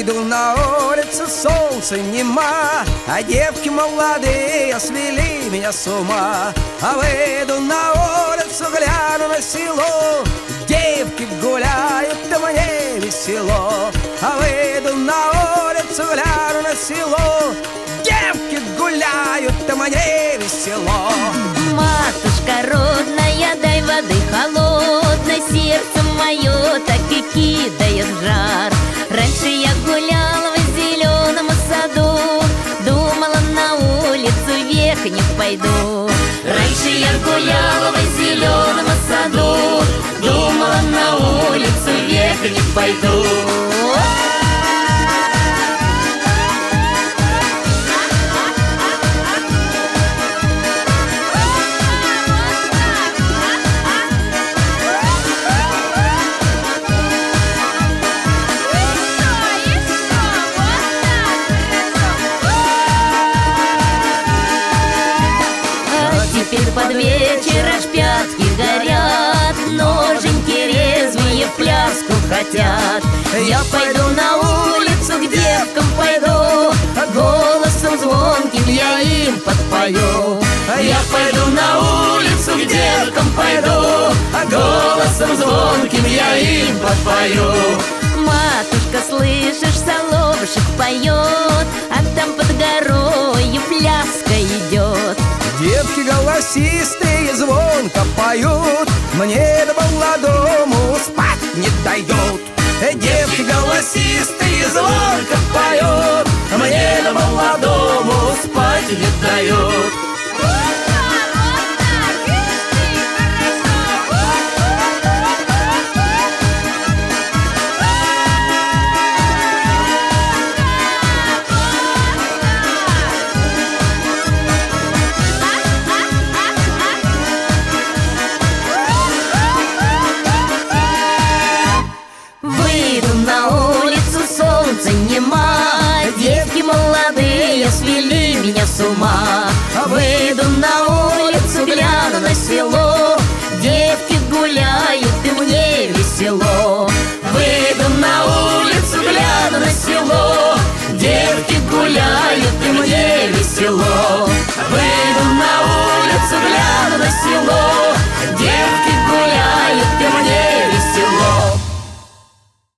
Выйду на улицу, солнца нема, а девки молодые свели меня с ума. А выйду на улицу, гляну на село, девки гуляют, да мне весело. А выйду на улицу, гляну на село, девки гуляют, да мне весело. Матушка родная, дай воды холодной, сердце мое так и кидает в жар. Раньше я гуляла в зеленом саду, думала, на улицу вверх не пойду. Раньше я гуляла в зеленом саду, думала, на улицу вверх не пойду. Теперь под вечер аж пятки горят, ноженьки резвые в пляску хотят. Я пойду на улицу, к девкам пойду, голосом звонким я им подпою. Я пойду на улицу, к девкам пойду, голосом звонким я им подпою. Матушка, слышишь, соловушек поет, а там под горою пляска идет. Девки голосистые звонко поют, мне до молодому спать не дают. Девки голосистые звонко поют, мне до молодому спать не дают. Солнца нема, девки молодые свели меня с ума. Выйду на улицу, гляну на село, девки гуляют, и мне весело. Выйду на улицу, гляну на село, девки гуляют, и мне весело. Выйду на улицу, гляну на село,